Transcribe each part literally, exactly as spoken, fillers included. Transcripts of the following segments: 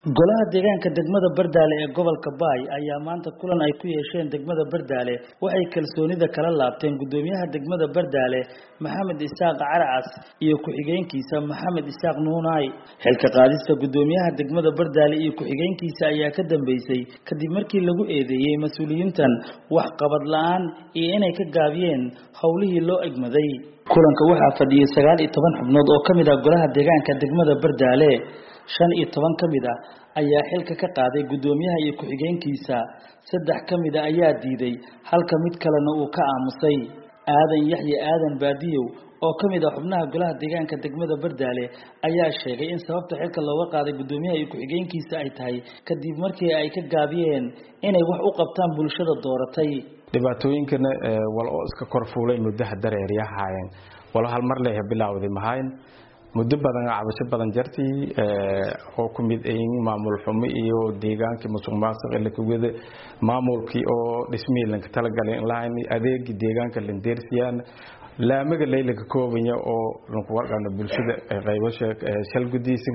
golaha deegaanka degmada Bardaale ee gobolka Baay ayaa maanta kulan ay ku yeesheen degmada Bardaale waxay kalsoonida kala laabteen gudoomiyaha degmada Bardaale Maxamed Isaaq Caracas iyo ku-xigeenkiisa Maxamed Isaaq Nuunay xilka qaadista gudoomiyaha degmada Bardaale iyo ku-xigeenkiisa ayaa ka dambeysay kadib markii lagu eedeeyay mas'uuliyiintan wax qabad la'aan iyo inay ka gaabiyeen hawlihii loo egmaday kulanka waxaa fadhiyay sagaal iyo toban xubnood oo kamid ah golaha deegaanka degmada Bardaale shan iyo toban kamid ah ayaa xilka ka qaaday gudoomiyaha iyo ku-xigeenkiisa saddex kamid ah ayaa diiday halka mid kalena uu ka aamusay aadan yaxye aadan baadiyow oo kamid ah xubnaha golaha deegaanka degmada Bardaale ayaa sheegay in sababta xilka looga qaaday gudoomiyaha iyo ku-xigeenkiisa ay tahay kadib markii ay ka gaabiyeen inay wax u qabtaan bulshada dooratay dhibaatooyinkana wal oo iska korfuulay muddo dareeriyahaayeen wala hal mar leeyahay bilowday mahayn muddo badan cabasho badan jartii oo ku mid ay maamul xumo iyo deegaanka musuqmaasuq ee ku wada maamulkii oo dhismeelanka tala galeen laan adeeg deegaanka lindeersiyaan laamaga leeylaga koobanya oo runku warqana bulshada qaybasho shal gudiisin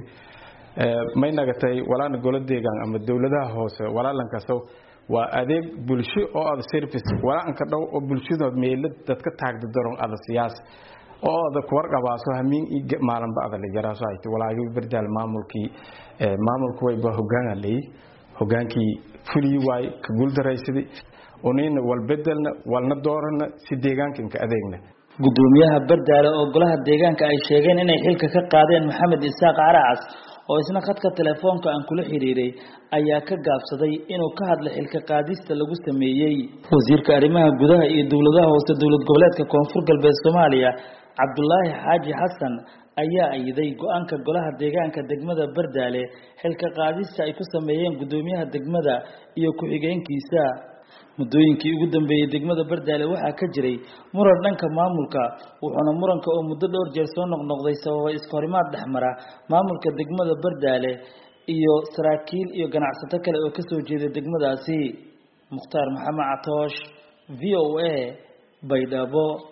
may nagatay walaana golo deegaan ama dawladaha hoose walaalanka soo waa adeeg bulsho oo ad service walaanka dhaw oo bulshada meelad dadka taagda daron ada siyaas oo da kuwar qabaaso hamin maalan baad la jaraaso ay walaayo Bardaale maamulkii maamulku way ba hoggaanalay hoggaankii fulii way ka guuldaraysiday oonina wal bedelna walna doorana si deegaanka ka adeegna gudoomiyaha Bardaale oo golaha deegaanka ay sheegeen inay xilka ka qaadeen Maxamed Isaaq Caracas oo isna khadka telefoonka aan kula xiriiray ayaa ka gaabsaday inuu ka hadlo xilka qaadista lagu sameeyay wasiirka arrimaha gudaha iyo dawladaha hoose dawlad goboleedka Koonfur Galbeed Soomaaliya Cabdullaahi Xaaji Xasan ayaa ayday go'aanka golaha deegaanka degmada Bardaale xilka qaadista ay ku sameeyeen gudoomiyaha degmada iyo ku-xigeenkiisa muddooyinkii ugu dambeeyay degmada Bardaale waxaa ka jiray muran dhanka maamulka wuxuuna muranka oo muddo dhowr jeer soo noqnoqday sababay iskahorimaad dhexmara maamulka degmada Bardaale iyo saraakiil iyo ganacsato kale oo ka soo jeeday degmadaasi Mukhtaar Maxamed Catoosh V O A Baydhabo.